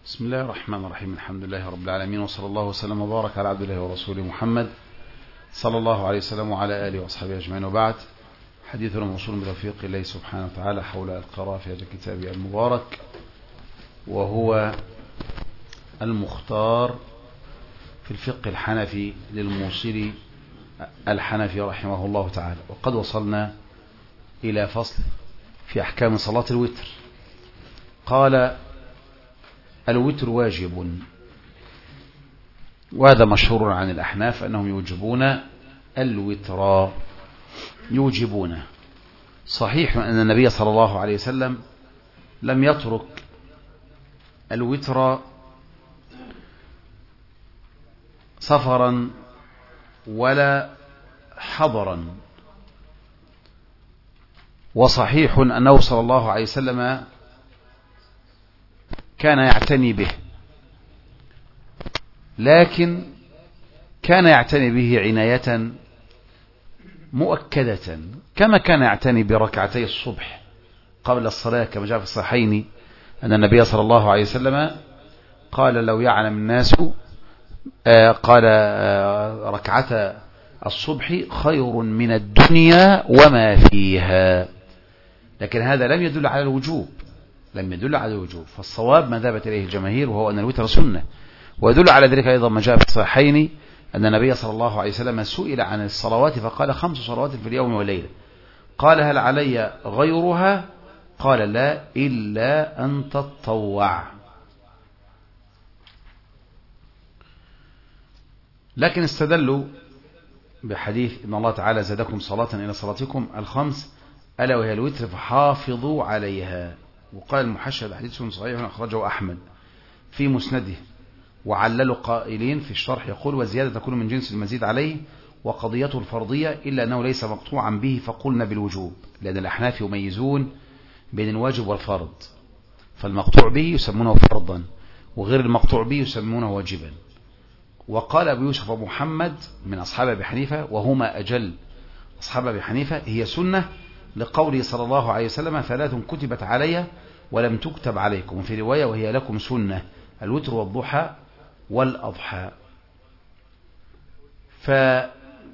بسم الله الرحمن الرحيم. الحمد لله رب العالمين، وصلى الله وسلم وبارك على عبد الله ورسوله محمد صلى الله عليه وسلم وعلى آله وأصحابه أجمعين، وبعد. حديثنا موصول بتوفيق الله سبحانه وتعالى حول القراءة في هذا الكتاب المبارك، وهو المختار في الفقه الحنفي للموصلي الحنفي رحمه الله تعالى. وقد وصلنا إلى فصل في أحكام صلاة الوتر. قال: الوتر واجب، وهذا مشهور عن الأحناف أنهم يوجبون الوتر، يوجبونه. صحيح أن النبي صلى الله عليه وسلم لم يترك الوتر سفرا ولا حضرا، وصحيح أنه صلى الله عليه وسلم كان يعتني به، لكن كان يعتني به عناية مؤكدة، كما كان يعتني بركعتي الصبح قبل الصلاة، كما جاء في الصحيحين أن النبي صلى الله عليه وسلم قال: لو يعلم الناس قال ركعة الصبح خير من الدنيا وما فيها. لكن هذا لم يدل على الوجوب، لم يدل على الوجوب، فالصواب ما ذهبت إليه الجماهير، وهو أن الوتر سنة. ويدل على ذلك أيضا ما جاء في الصحيحين أن النبي صلى الله عليه وسلم سئل عن الصلوات فقال: 5 صلوات في اليوم والليلة. قال: هل علي غيرها؟ قال: لا، إلا أن تتطوع. لكن استدلوا بحديث إن الله تعالى زادكم صلاة إلى صلاتكم الخمس ألا وهي الوتر فحافظوا عليها. وقال المحشى: حديث صحيح أخرجه أحمد في مسنده، وعللوا قائلين في الشرح يقول: والزيادة تكون من جنس المزيد عليه، وقضيته الفرضية إلا أنه ليس مقطوعا به فقلنا بالوجوب، لأن الأحناف يميزون بين الواجب والفرض، فالمقطوع به يسمونه فرضا، وغير المقطوع به يسمونه واجبا. وقال أبو يوسف ومحمد من أصحاب أبي حنيفة، وهما أجل أصحاب أبي حنيفة: هي سنة، لقوله صلى الله عليه وسلم: 3 كتبت علي ولم تكتب عليكم، وفي رواية: وهي لكم سنة، الوتر والضحى والأضحى. فدل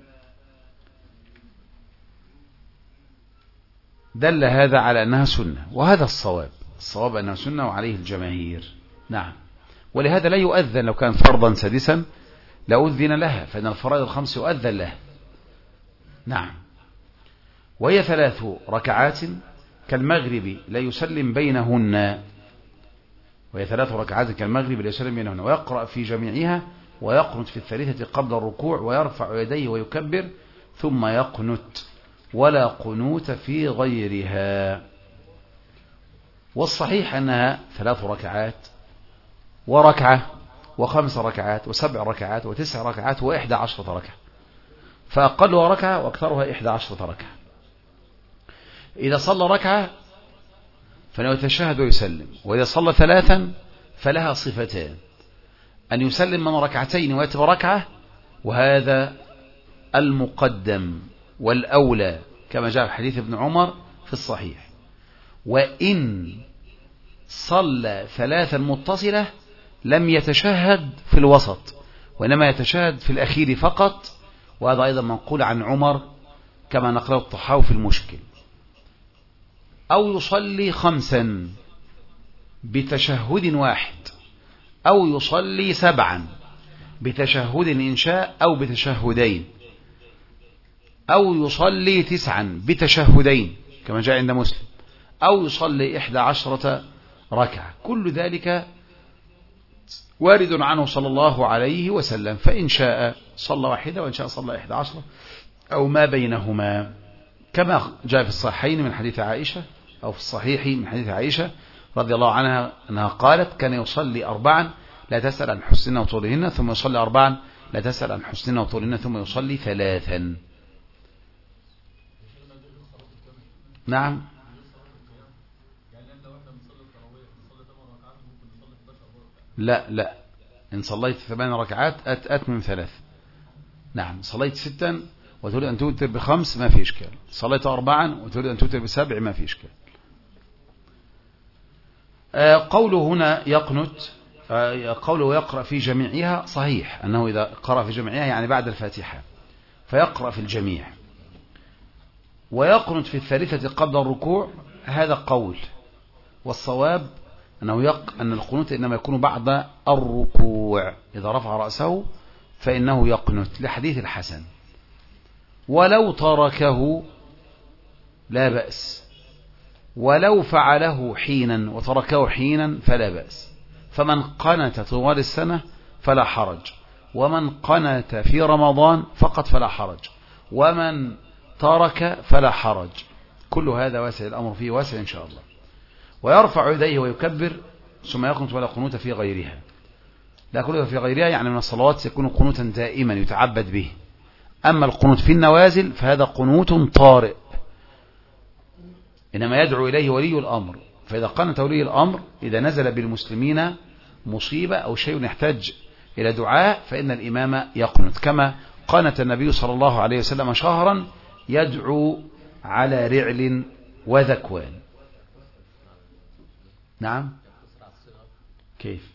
هذا على أنها سنة، وهذا الصواب أنها سنة وعليه الجماهير. نعم. ولهذا لا يؤذن، لو كان فرضا سادسا لأذن لها، فإن الفرائض 5 يؤذن لها. نعم. وهي 3 ركعات كالمغرب لا يسلم بينهن، وهي 3 ركعات كالمغرب لا يسلم بينهن، ويقرأ في جميعها، ويقنت في الثالثة قبل الركوع، ويرفع يديه ويكبر ثم يقنت، ولا قنوت في غيرها. والصحيح أنها 3 ركعات وركعة و5 ركعات و7 ركعات و9 ركعات و11 ركعة، فأقلها ركعة وأكثرها 11 ركعة. إذا صلى ركعة فإنه يتشهد ويسلم، وإذا صلى 3 فلها صفتان: أن يسلم من 2 ويتبع ركعة، وهذا المقدم والأولى كما جاء في حديث ابن عمر في الصحيح. وإن صلى 3 متصلة لم يتشهد في الوسط، وإنما يتشهد في الأخير فقط، وهذا أيضا منقول عن عمر كما نقله الطحاوي في المشكل. أو يصلي 5 بتشهد واحد، أو يصلي 7 بتشهد إن شاء أو بتشهدين، أو يصلي 9 بتشهدين كما جاء عند مسلم، أو يصلي 11 ركعة. كل ذلك وارد عنه صلى الله عليه وسلم، فإن شاء صلى 1 وإن شاء صلى 11 أو ما بينهما، كما جاء في الصحيحين من حديث عائشة، أو في الصحيح من حديث عائشة رضي الله عنها أنها قالت: كان يصلي 4 لا تسأل عن حسنهن وطولهن، ثم يصلي 4 لا تسأل عن حسنهن وطولهن، ثم يصلي 3. نعم. لا، إن صليت 8 ركعات أتمم 3. نعم. صليت 6 وتريد أن توتر ب5 ما في إشكال، صليت 4 وتريد أن توتر ب7 ما في إشكال. قوله هنا يقنت قوله يقرأ في جميعها صحيح، أنه إذا قرأ في جميعها يعني بعد الفاتحة فيقرأ في الجميع. ويقنت في الثالثة قبل الركوع، هذا قول، والصواب أن القنوت إنما يكون بعد الركوع، إذا رفع رأسه فإنه يقنت لحديث الحسن. ولو تركه لا بأس، ولو فعله حينا وتركه حينا فلا بأس. فمن قنت طوال السنة فلا حرج، ومن قنت في رمضان فقط فلا حرج، ومن ترك فلا حرج. كل هذا واسع، الأمر فيه واسع إن شاء الله. ويرفع يديه ويكبر ثم يقنت، ولا قنوت في غيرها. لا قنوت في غيرها يعني من الصلوات يكون قنوتا دائما يتعبد به. أما القنوت في النوازل فهذا قنوت طارئ، إنما يدعو إليه ولي الأمر. فإذا قنت ولي الأمر، إذا نزل بالمسلمين مصيبة أو شيء يحتاج إلى دعاء، فإن الإمام يقنت، كما قنت النبي صلى الله عليه وسلم شهرا يدعو على رعل وذكوان. نعم، كيف؟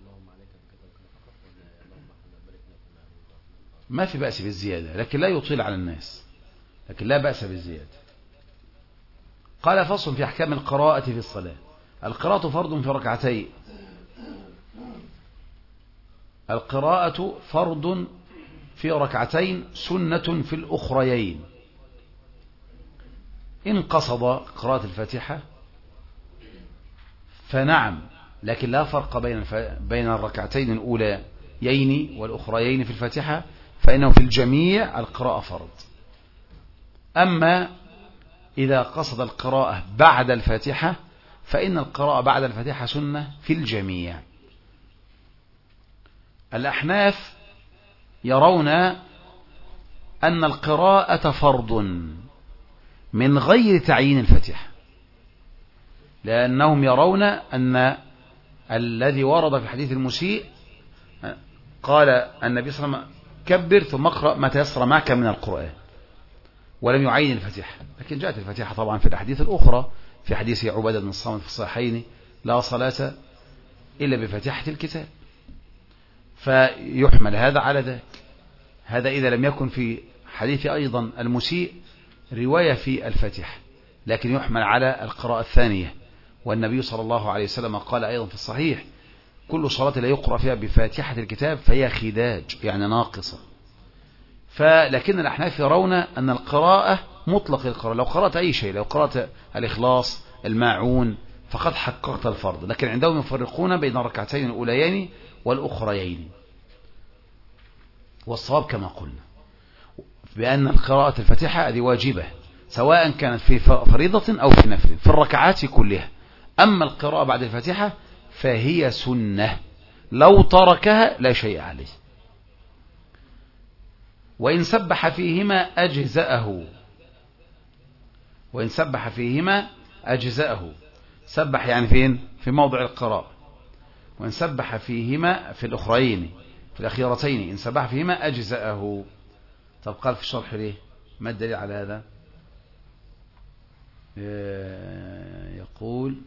ما في بأس بالزيادة، لكن لا يطيل على الناس، لكن لا بأس بالزيادة. قال فصل في أحكام القراءة في الصلاة. القراءة فرض في ركعتين. القراءة فرض في ركعتين، سنة في الأخريين. إن قصد قراءة الفاتحة فنعم، لكن لا فرق بين الركعتين الأوليين والأخريين في الفاتحة، فإنه في الجميع القراءة فرض. أما إذا قصد القراءة بعد الفاتحة فإن القراءة بعد الفاتحة سنة في الجميع. الأحناف يرون أن القراءة فرض من غير تعيين الفاتحة، لأنهم يرون أن الذي ورد في حديث المسيء قال النبي صلى الله عليه وسلم كبر ثم اقرأ ما تيسر معك من القرآن، ولم يعين الفاتحة. لكن جاءت الفاتحة طبعا في الأحاديث الأخرى، في حديث عبادة بن الصامت في الصحيحين لا صلاة إلا بفاتحة الكتاب، فيحمل هذا على ذاك. هذا إذا لم يكن في حديث أيضا المسيء رواية في الفاتحة، لكن يحمل على القراءة الثانية. والنبي صلى الله عليه وسلم قال أيضا في الصحيح كل صلاة لا يقرأ فيها بفاتحة الكتاب فهي خداج، يعني ناقصة. فلكن الأحناف يرون أن القراءة مطلق القراءة، لو قرأت أي شيء، لو قرأت الإخلاص، الماعون، فقد حققت الفرض. لكن عندهم يفرقون بين الركعتين الأوليين والأخريين. والصواب كما قلنا بأن القراءة الفاتحة هذه واجبة، سواء كانت في فريضة أو في نفل، في الركعات كلها. أما القراءة بعد الفاتحة فهي سنة، لو تركها لا شيء عليه. وإن سبح فيهما أجزأه، وإن سبح فيهما أجزأه. سبح يعني فين؟ في موضع القراءة. وإن سبح فيهما في الأخرين، في الأخيرتين، إن سبح فيهما أجزأه. طب قال في الشرح ليه؟ ما الدليل على هذا؟ يقول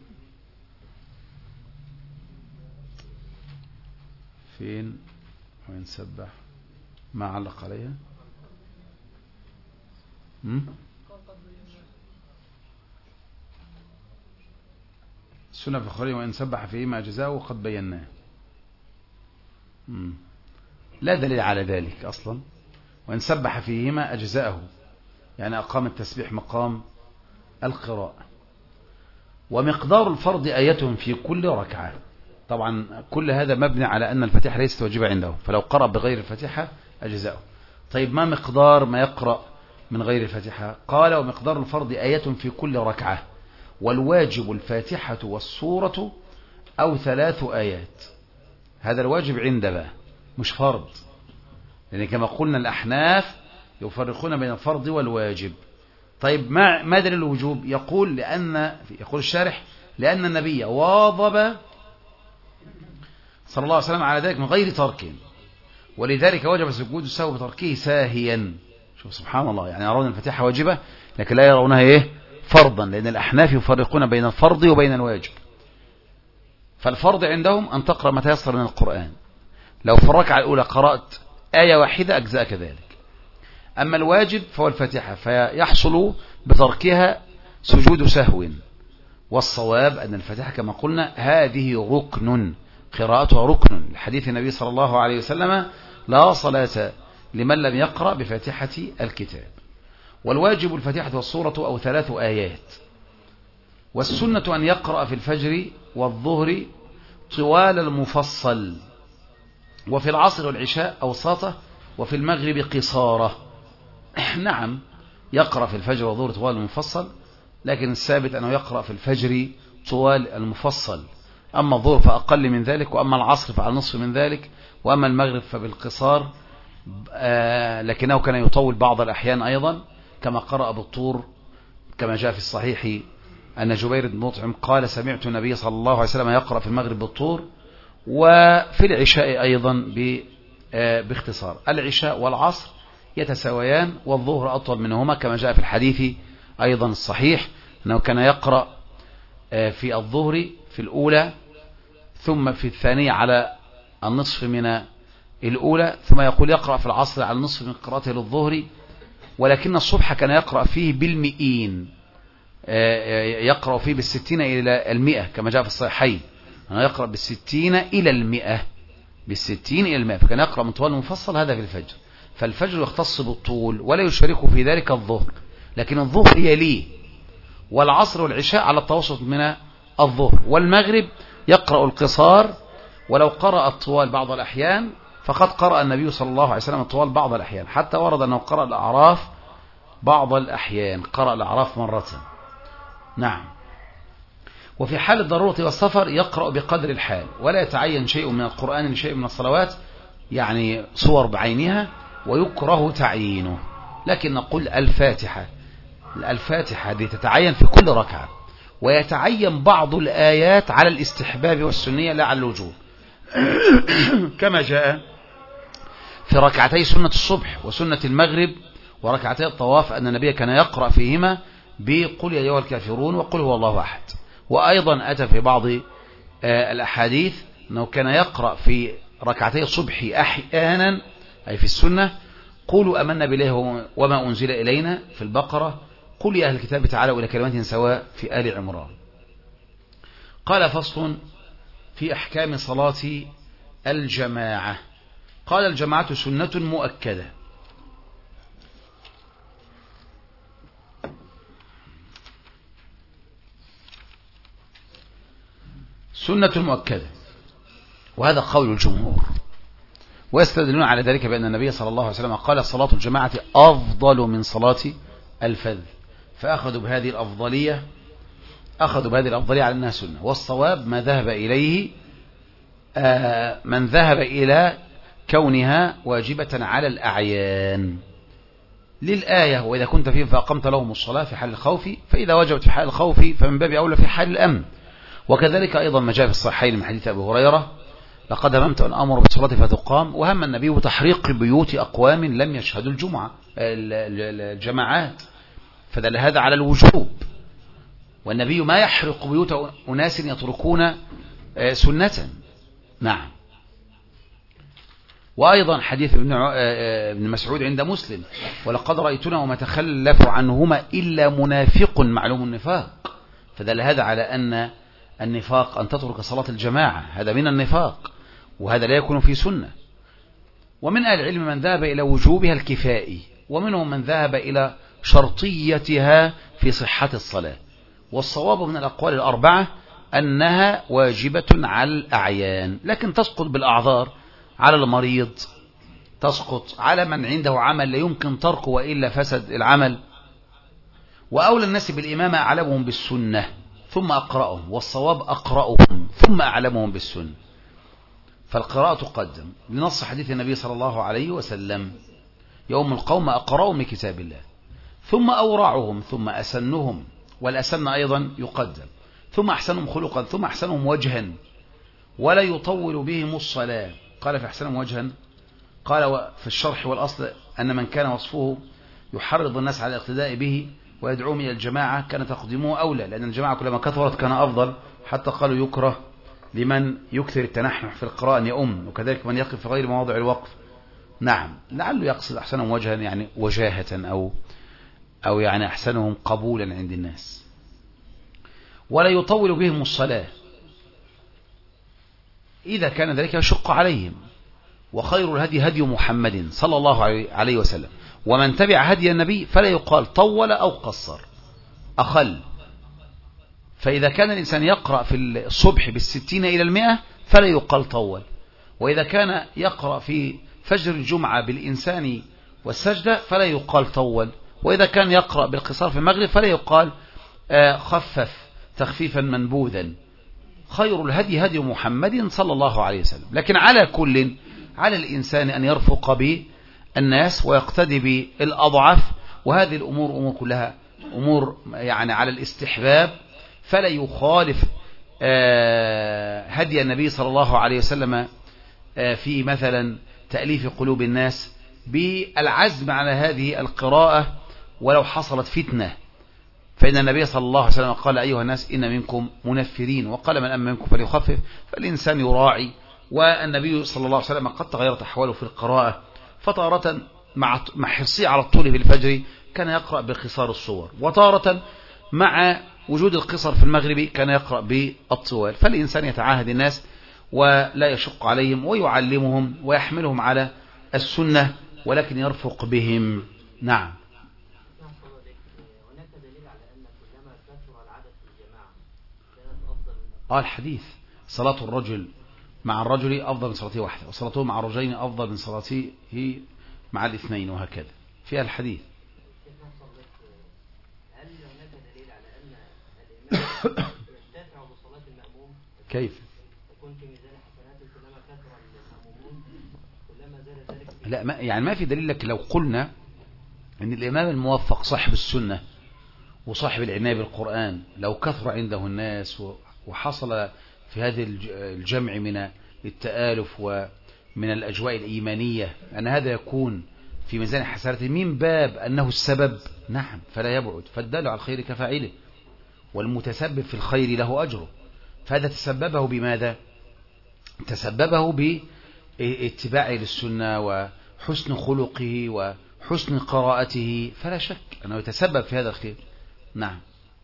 فين؟ وإن سبح ما علق عليها؟ السنة في الخليل وإن سبح فيهما أجزاءه قد بيناه. لا دليل على ذلك أصلا. وإن سبح فيهما أجزاءه يعني أقام التسبيح مقام القراءة. ومقدار الفرض آية في كل ركعة. طبعا كل هذا مبني على أن الفاتحة ليست واجبة عنده، فلو قرأ بغير الفاتحة أجزاءه. طيب ما مقدار ما يقرأ من غير الفاتحة؟ قال ومقدار الفرض آية في كل ركعة، والواجب الفاتحة والسورة أو 3 آيات. هذا الواجب عندنا مش فرض، لأن كما قلنا الأحناف يفرقون بين الفرض والواجب. طيب ما دليل الوجوب؟ يقول يقول الشارح لأن النبي واظب صلى الله عليه وسلم على ذلك من غير ترك، ولذلك وجب سجود السهو بتركه ساهيا. شوف سبحان الله، يعني يرون الفاتحة واجبة لكن لا يرونها فرضا، لأن الأحناف يفرقون بين الفرض وبين الواجب. فالفرض عندهم أن تقرأ ما تيسر من القرآن. لو في الركعة الأولى قرأت آية واحدة أجزاء كذلك. أما الواجب فهو الفاتحة، فيحصل بتركها سجود سهو. والصواب أن الفاتحة كما قلنا هذه ركن، قراءتها ركن، لحديث النبي صلى الله عليه وسلم: لا صلاة لمن لم يقرأ بفاتحة الكتاب. والواجب الفاتحة والسورة أو 3 آيات. والسنة أن يقرأ في الفجر والظهر طوال المفصل، وفي العصر والعشاء أوساطه، وفي المغرب قصاره. نعم، يقرأ في الفجر والظهر طوال المفصل، لكن الثابت أنه يقرأ في الفجر طوال المفصل، أما الظهر فأقل من ذلك، وأما العصر فعلى نصف من ذلك، وأما المغرب فبالقصار، لكنه كان يطول بعض الأحيان أيضا، كما قرأ بالطور، كما جاء في الصحيح أن جبير بن مطعم قال: سمعت النبي صلى الله عليه وسلم يقرأ في المغرب بالطور، وفي العشاء أيضا باختصار. العشاء والعصر يتساويان، والظهر أطول منهما، كما جاء في الحديث أيضا الصحيح أنه كان يقرأ في الظهر في الأولى، ثم في الثانية على النصف من الأولى، ثم يقول يقرأ في العصر على النصف من قراءته للظهر. ولكن الصبح كان يقرأ فيه بالمئين، يقرأ فيه بالستين إلى 100، كما جاء في الصحيحين أنه يقرأ بالستين إلى 100، بالستين إلى 100، فكان يقرأ من طوال المفصل. هذا في الفجر، فالفجر يختص بالطول ولا يشارك في ذلك الظهر، لكن الظهر يليه، والعصر والعشاء على التوسط من الظهر. والمغرب يقرأ القصار، ولو قرأ الطوال بعض الأحيان فقد قرأ النبي صلى الله عليه وسلم الطوال بعض الأحيان، حتى ورد أنه قرأ الأعراف بعض الأحيان، قرأ الأعراف مرة. نعم. وفي حال الضرورة والسفر يقرأ بقدر الحال، ولا يتعين شيء من القرآن لشيء من الصلوات، يعني صور بعينها، ويكره تعيينه. لكن نقول الفاتحة دي تتعين في كل ركعة، ويتعين بعض الآيات على الاستحباب والسنية لا على الوجوب، كما جاء في ركعتي سنة الصبح وسنة المغرب وركعتي الطواف أن النبي كان يقرأ فيهما بقل يا أيها الكافرون وقل هو الله أحد. وأيضا أتى في بعض الأحاديث أنه كان يقرأ في ركعتي الصبح أحيانا، أي في السنة، قولوا أمنا بالله وما أنزل إلينا في البقرة، قل يا أهل الكتاب تعالوا إلى كلمات سواء في آل عمران. قال: فصل في أحكام صلاة الجماعة. قال: الجماعة سنة مؤكدة. سنة مؤكدة، وهذا قول الجمهور، ويستدلون على ذلك بأن النبي صلى الله عليه وسلم قال: صلاة الجماعة أفضل من صلاة الفذ، فأخذوا بهذه الأفضلية على أنها سنة. والصواب ما ذهب إليه من ذهب إلى كونها واجبة على الأعيان للآية: وإذا كنت فيهم فأقمت لهم الصلاة في حال الخوف، فإذا وجبت في حال الخوف فمن باب أولى في حال الأمن. وكذلك أيضا ما جاء في الصحيحين من حديث أبي هريرة: لقد هممت أن أمر بالصلاة فتقام، وهم النبي بتحريق بيوت أقوام لم يشهدوا الجماعات، فدل هذا على الوجوب، والنبي ما يحرق بيوت أناس يتركون سنة. نعم. وأيضا حديث ابن مسعود عند مسلم: ولقد رأيتنا وما تخلف عنهما إلا منافق معلوم النفاق، فدل هذا على أن النفاق أن تترك صلاة الجماعة، هذا من النفاق، وهذا لا يكون في سنة. ومن أهل العلم من ذهب إلى وجوبها الكفائي، ومنهم من ذهب إلى شرطيتها في صحة الصلاة. والصواب من الأقوال الأربعة أنها واجبة على الأعيان، لكن تسقط بالأعذار على المريض، تسقط على من عنده عمل لا يمكن تركه وإلا فسد العمل. وأولى الناس بالإمامة أعلمهم بالسنة ثم أقرأهم، والصواب أقرأهم ثم أعلمهم بالسنة، فالقراءة تقدم لنص حديث النبي صلى الله عليه وسلم: يوم القوم أقرأهم لكتاب الله، ثم أورعهم، ثم أسنهم، والأسن أيضا يقدم، ثم أحسنهم خلقا، ثم أحسنهم وجها، ولا يطول بهم الصلاة. قال في أحسنهم وجها، قال في الشرح والأصل أن من كان وصفه يحرض الناس على الاقتداء به ويدعوهم إلى الجماعة كان تقديمه أولى، لأن الجماعة كلما كثرت كان أفضل، حتى قالوا يكره لمن يكثر التنحنح في القراءة أن يؤم، وكذلك من يقف في غير مواضع الوقف. نعم، لعله يقصد أحسنهم وجها يعني وجاهة أو يعني أحسنهم قبولا عند الناس. ولا يطول بهم الصلاة إذا كان ذلك يشق عليهم. وخير الهدي هدي محمد صلى الله عليه وسلم، ومن تبع هدي النبي فلا يقال طول أو قصر، أخل. فإذا كان الإنسان يقرأ في الصبح بالستين إلى 100 فلا يقال طول، وإذا كان يقرأ في فجر الجمعة بالإنسان والسجدة فلا يقال طول، وإذا كان يقرأ بالقصار في المغرب فلا يقال خفف تخفيفا منبوذا. خير الهدي هدي محمد صلى الله عليه وسلم. لكن على كل، على الإنسان أن يرفق بالناس ويقتدي بالأضعف، وهذه الأمور أمور كلها أمور يعني على الاستحباب، فلا يخالف هدي النبي صلى الله عليه وسلم في مثلا تأليف قلوب الناس بالعزم على هذه القراءة ولو حصلت فتنة. فإن النبي صلى الله عليه وسلم قال أيها الناس إن منكم منفرين، وقال من أما منكم فليخفف، فالإنسان يراعي. والنبي صلى الله عليه وسلم قد تغيرت أحواله في القراءة، فتارة مع حرصه على الطول في الفجر كان يقرأ بقصار الصور، وتارة مع وجود القصر في المغرب كان يقرأ بالطوال. فالإنسان يتعاهد الناس ولا يشق عليهم، ويعلمهم ويحملهم على السنة، ولكن يرفق بهم. نعم. الحديث صلاة الرجل مع الرجل أفضل من صلاته وحده، وصلاته مع الرجلين أفضل من صلاته مع الاثنين، وهكذا فيها الحديث. هل هناك دليل على أن الإمام ينتفع بصلاة المأموم؟ كيف؟ تكون في ميزان حسناته كلما كثر المأمومون كلما زاد ذلك. لا، يعني ما في دليل. لك لو قلنا أن الإمام الموفق صاحب السنة وصاحب العناية بالقرآن لو كثر عنده الناس وحصل في هذا الجمع من التآلف ومن الأجواء الإيمانية أن هذا يكون في ميزان حسناته من باب أنه السبب، نعم، فلا يبعد. فالدال على الخير كفاعله، والمتسبب في الخير له أجره. فهذا تسببه بماذا؟ تسببه باتباعه للسنة وحسن خلقه وحسن قراءته، فلا شك أنه يتسبب في هذا الخير. نعم.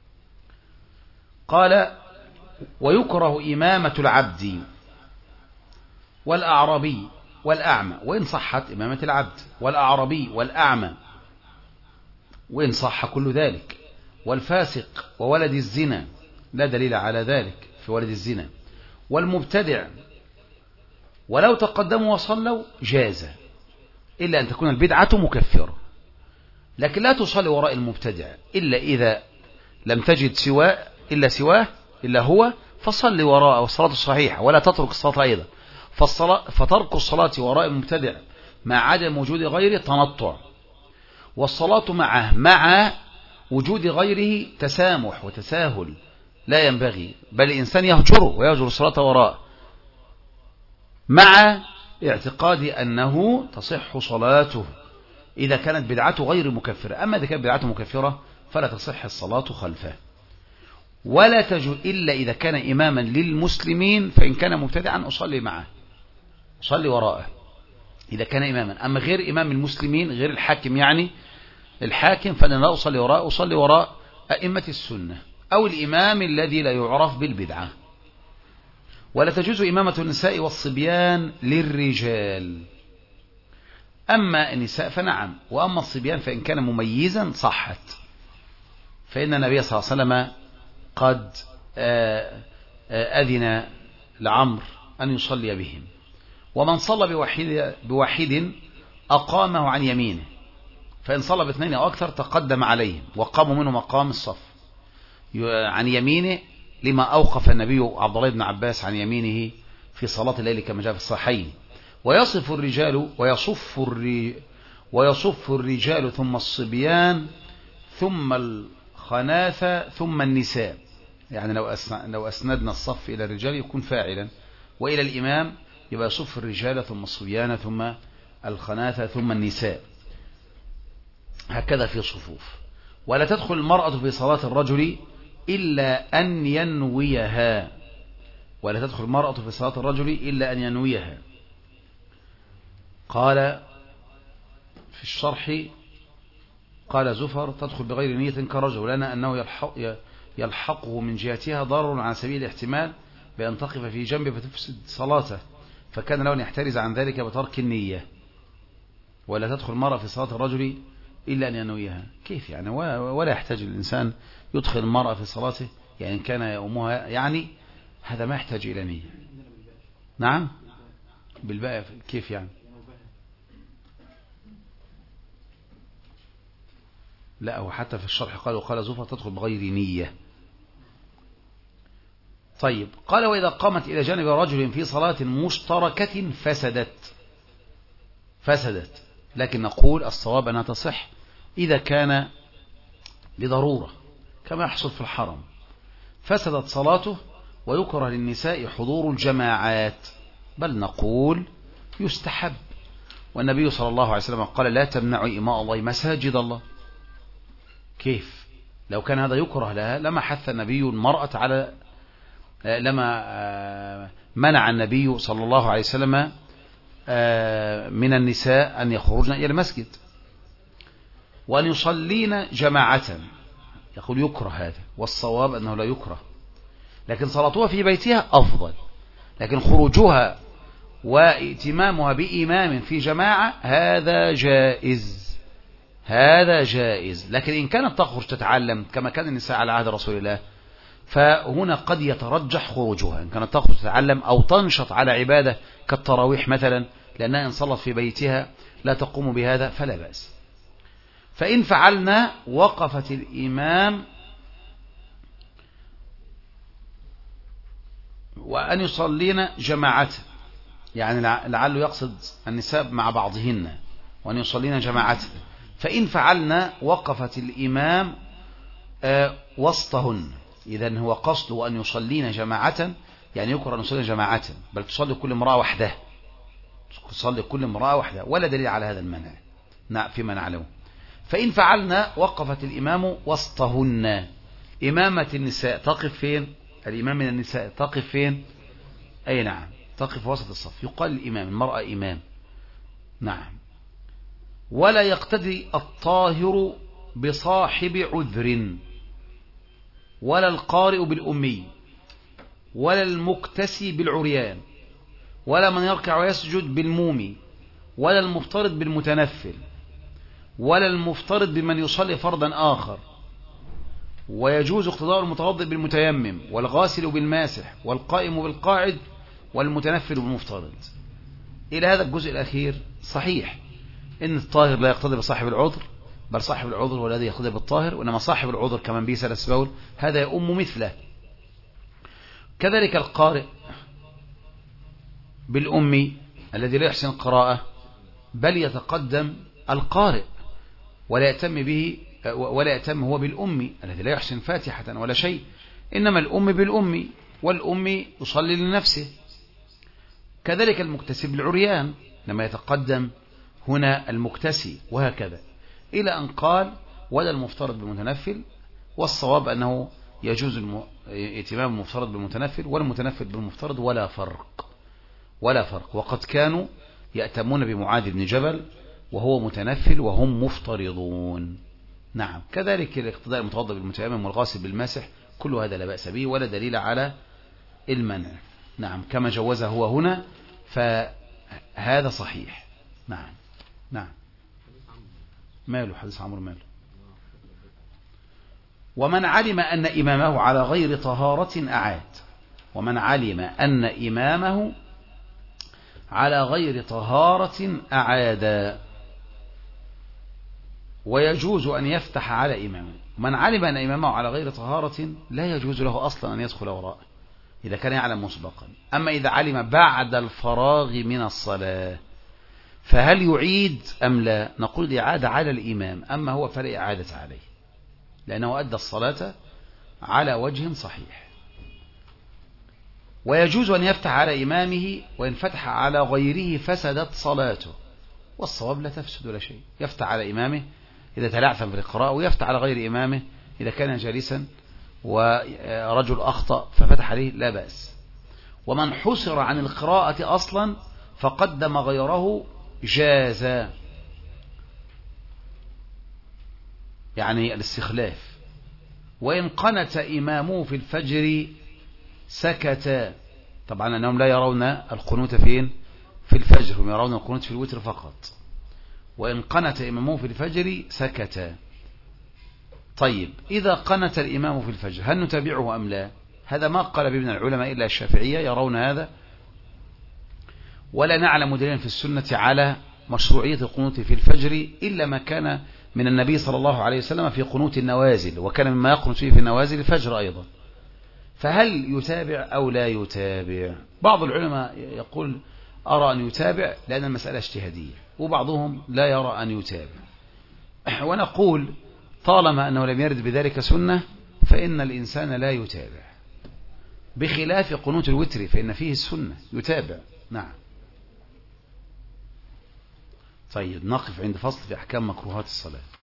قال ويكره إمامة العبد والأعرابي والأعمى، وإن صحت إمامة العبد والأعرابي والأعمى، وإن صح كل ذلك، والفاسق وولد الزنا، لا دليل على ذلك في ولد الزنا، والمبتدع ولو تقدموا وصلوا جاز، إلا أن تكون البدعة مكفرة. لكن لا تصلي وراء المبتدع إلا إذا لم تجد سواه إلا هو، فصلي وراءه والصلاة الصحيحة، ولا تترك الصلاة أيضا. فترك الصلاة وراء المبتدع مع عدم وجود غيره تنطع، والصلاة معه مع وجود غيره تسامح وتساهل، لا ينبغي، بل الإنسان يهجره ويهجر الصلاة وراءه مع اعتقاد أنه تصح صلاته إذا كانت بدعته غير مكفرة. أما إذا كانت بدعته مكفرة فلا تصح الصلاة خلفه. ولا تجوز إلا إذا كان إماما للمسلمين، فإن كان مبتدعا أصلي معه، أصلي وراءه إذا كان إماما. أما غير إمام المسلمين، غير الحاكم، يعني الحاكم، فأنا لا أصلي وراء، أصلي وراء أئمة السنة أو الإمام الذي لا يعرف بالبدعة. ولا تجوز إمامة النساء والصبيان للرجال. أما النساء فنعم، وأما الصبيان فإن كان مميزا صحت، فإن النبي صلى الله عليه وسلم قد أذن لعمر أن يصلي بهم. ومن صلى بواحد أقامه عن يمينه، فإن صلى باثنين أو أكثر تقدم عليهم وقاموا منه مقام الصف عن يمينه، لما أوقف النبي عبد الله بن عباس عن يمينه في صلاة الليل كما جاء في الصحيحين. ويصف الرجال ثم الصبيان ثم الخناثة ثم النساء. يعني لو أسندنا الصف إلى الرجال يكون فاعلا، وإلى الإمام يبقى يصف الرجال ثم الصبيان ثم الخناثة ثم النساء، هكذا في صفوف. ولا تدخل المرأة في صلاة الرجل إلا أن ينويها، ولا تدخل المرأة في صلاة الرجل إلا أن ينويها. قال في الشرح قال زفر تدخل بغير نية كرجل، لنا أنه يلحقه من جهتها ضرر على سبيل الاحتمال بأن تقف في جنبه فتفسد صلاته، فكان له أن يحترز عن ذلك بترك النية. ولا تدخل المرأة في صلاة الرجل إلا أن ينويها. كيف يعني؟ ولا يحتاج الإنسان يدخل المرأة في صلاته، يعني كان يؤمها، يعني هذا ما يحتاج إلى نية. نعم بالباء. كيف يعني؟ لا، هو حتى في الشرح قال زفر تدخل بغير نية. طيب قال وإذا قامت إلى جانب رجل في صلاة مشتركة فسدت، لكن نقول الصواب أنها تصح إذا كان لضرورة كما يحصل في الحرم، فسدت صلاته، ويكره للنساء حضور الجماعات، بل نقول يستحب. والنبي صلى الله عليه وسلم قال لا تمنعوا إماء الله مساجد الله. كيف؟ لو كان هذا يكره لها لما حث النبي المرأة على لما منع النبي صلى الله عليه وسلم من النساء أن يخرجن إلى المسجد وأن يصلين جماعة. يقول يكره هذا، والصواب أنه لا يكره، لكن صلاتها في بيتها أفضل. لكن خروجها وائتمامها بإمام في جماعة هذا جائز. لكن إن كانت تخرج تتعلم كما كان النساء على عهد رسول الله، فهنا قد يترجح خروجها إن كانت تخرج تتعلم أو تنشط على عبادة كالتراويح مثلا، لأنها إن صلت في بيتها لا تقوم بهذا فلا بأس. فإن فعلنا وقفت الإمام وأن يصلين جماعة، يعني لعله يقصد النساء مع بعضهن وأن يصلين جماعة. فإن فعلنا وقفت الإمام وسطهن، إذن هو قصد أن يصلين جماعة، يعني يكره أن يصلين جماعة، بل تصلي كل امرأة وحدها، ولا دليل على هذا المنع فيما نعلمه. فإن فعلنا وقفت الإمام وسطهن. إمامة النساء تقف فين؟ الإمام من النساء تقف فين؟ أي نعم، تقف وسط الصف. يقال الإمام، المرأة إمام. نعم. ولا يقتدي الطاهر بصاحب عذر، ولا القارئ بالأمي، ولا المكتسي بالعريان، ولا من يركع ويسجد بالمومي، ولا المفترض بالمتنفل، ولا المفترض بمن يصلي فرضا آخر. ويجوز اقتداء المتوضئ بالمتيمم، والغاسل بالماسح، والقائم بالقاعد، والمتنفل بالمفترض. إلى هذا الجزء الأخير صحيح إن الطاهر لا يقتدي بصاحب العذر، بل صاحب العذر هو الذي يقتدي بالطاهر، وإنما صاحب العذر كمن به سلس بول هذا يؤم مثله. كذلك القارئ بالأمي الذي لا يحسن القراءة، بل يتقدم القارئ ولا يأتم هو بالأمي الذي لا يحسن فاتحة ولا شيء، إنما الأم بالأمي، والأمي يصلي لنفسه. كذلك المكتسي بالعريان لما يتقدم هنا المكتسي، وهكذا إلى أن قال ولا المفترض بالمتنفل. والصواب أنه يجوز ائتمام المفترض بالمتنفل والمتنفل بالمفترض ولا فرق. وقد كانوا يأتمون بمعاذ بن جبل وهو متنفل وهم مفترضون. نعم. كذلك الاقتداء المتوضئ بالمتيمم والغاسل بالماسح، كل هذا لا بأس به ولا دليل على المنع. نعم، كما جوزه هو هنا فهذا صحيح. نعم. ماله حديث عمرو ماله. ومن علم أن إمامه على غير طهارة أعاد. ومن علم أن إمامه على غير طهارة أعاد. ويجوز أن يفتح على إمامه. من علم أن إمامه على غير طهارة لا يجوز له أصلا أن يدخل وراءه إذا كان يعلم مسبقا. أما إذا علم بعد الفراغ من الصلاة فهل يعيد أم لا؟ نقول الإعادة على الإمام، أما هو فلا إعادة عليه لأنه أدى الصلاة على وجه صحيح. ويجوز أن يفتح على إمامه، وإن فتح على غيره فسدت صلاته، والصواب لا تفسد ولا شيء. يفتح على إمامه إذا تلعثم في القراءة، ويفتح على غير إمامه إذا كان جالسا ورجل أخطأ ففتح عليه لا بأس. ومن حصر عن القراءة أصلا فقدم غيره جاز، يعني الاستخلاف. وإن قنت إمامه في الفجر سكت، طبعا أنهم لا يرون القنوت فين؟ في الفجر، هم يرون القنوت في الوتر فقط. وإن قنت إمامه في الفجر سكت. طيب إذا قنت الإمام في الفجر هل نتابعه أم لا؟ هذا ما قال به من العلماء إلا الشافعية يرون هذا، ولا نعلم دليلا في السنة على مشروعية القنوت في الفجر إلا ما كان من النبي صلى الله عليه وسلم في قنوت النوازل، وكان مما يقنط فيه في النوازل الفجر أيضا. فهل يتابع أو لا يتابع؟ بعض العلماء يقول أرى أن يتابع لأن المسألة اجتهادية، وبعضهم لا يرى أن يتابع. ونقول طالما أنه لم يرد بذلك سنة فإن الإنسان لا يتابع، بخلاف قنوت الوتر فإن فيه السنة يتابع. نعم. طيب نقف عند فصل في أحكام مكروهات الصلاة.